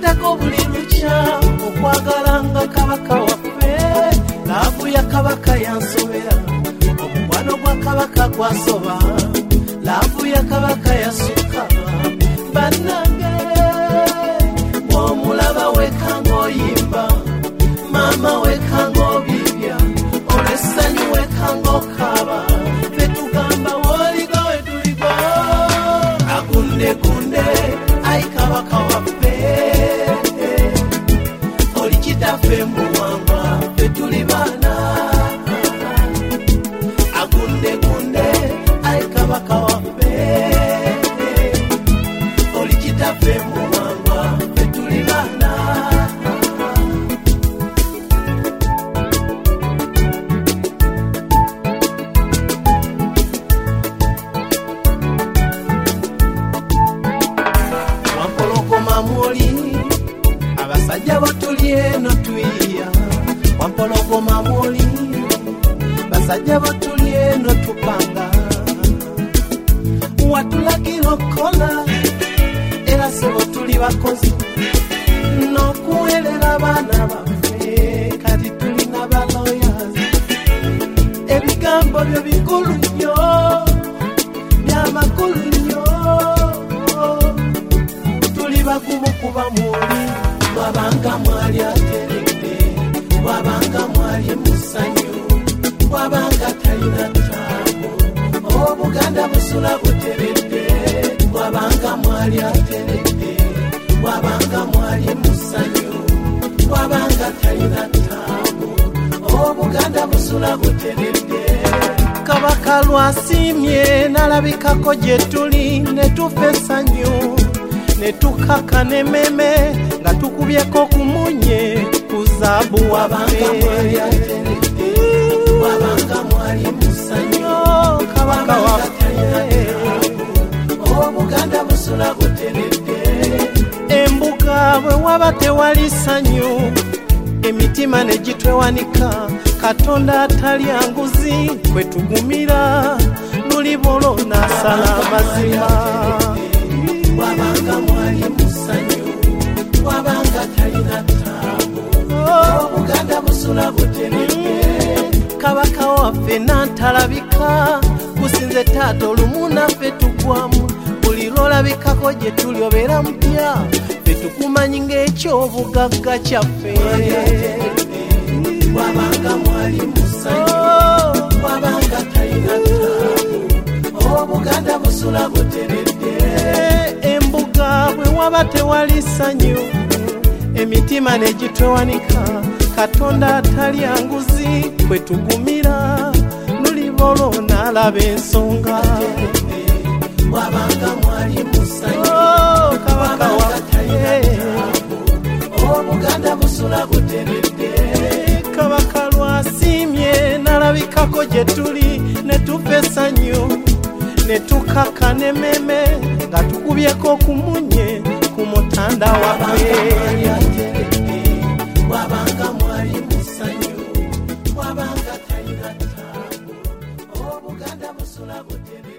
Tukwatako buli lukya okwagalanga kabaka waffe. Laavu ya kabaka yansobera, omukwano gwa kabaka gwasoba. Laavu ya kabaka yasukka. Bannange omulaba wekanga oyimba, mama wekanga obibya, olw'essanyu wekanga okaaba. Ffe tugamba woliga wetuliga. Agundegunde ayi kabaka waffe, oli kitaffe muwanga, ffe tuli baana. Agundegunde ayi kabaka waffe, oli kitaffe muwanga, ffe tuli baana. Wampologoma mwoli abasajja batuli eno tuyiya. Wampologoma mwoli basajja batuli eno tupanga. Watulagira okola era sebo tuli bakozi n'okuweerera abaana baffe. Kati tulina ba lawyers. Ebigambo byo bikulu nnyo, byamakulu nnyo. Tuli bakumu kuba mwoli, bwabanga mwali ateredde, bwabanga mwali musanyu, bwabanga talina ttaabu. Obuganda busula buteredde, bwabanga mwali ateredde, bwabanga mwali musanyu, bwabanga talina ttaabu. Obuganda busula buteredde. Kabaka lwasiimye n'alabikako gye tuli ne tufa essanyu, ne tukaka n'emmeme nga tukubyeko ku munye ku zaabu waffe. Wabanga mwali musanyu, kabaka waffe, obuganda busula buteredde. Embuga bwe waba tewali ssanyu, emitima ne gitwewanika. Katonda atalya nguzi kwe tugumira, luli bolo n'asala amazima. Wabanga mwali musanyu, wabanga talina ttaabu. Obuganda busula buteredde. Kabaka waffe n'antalabika, kusinze taata olumu naffe tugwamu. Buli lwolabikako gye tuli obeera mutya, ffe tukumanyi ng'ekyobugagga kyaffe. Wabanga mwali musanyu, wabanga talina ttaabu. Obuganda busula buteredde. Embuga bwe waba tewali ssanyu, emitima ne gitwewanika. Katonda atalya nguzi kwe tugumira, luli bolo n'alaba ensonga. Wabanga mwali musanyu, kabaka waffe, obuganda busula buteredde. Kabaka lwasiimye n'alabikako gye tuli ne tufa essanyu, ne tukaka n'emmeme nga tukubyeko ku munye ku mutanda waffe. Wabanga mwali musanyu, wabanga talina ttaabu. Obuganda busula buteredde.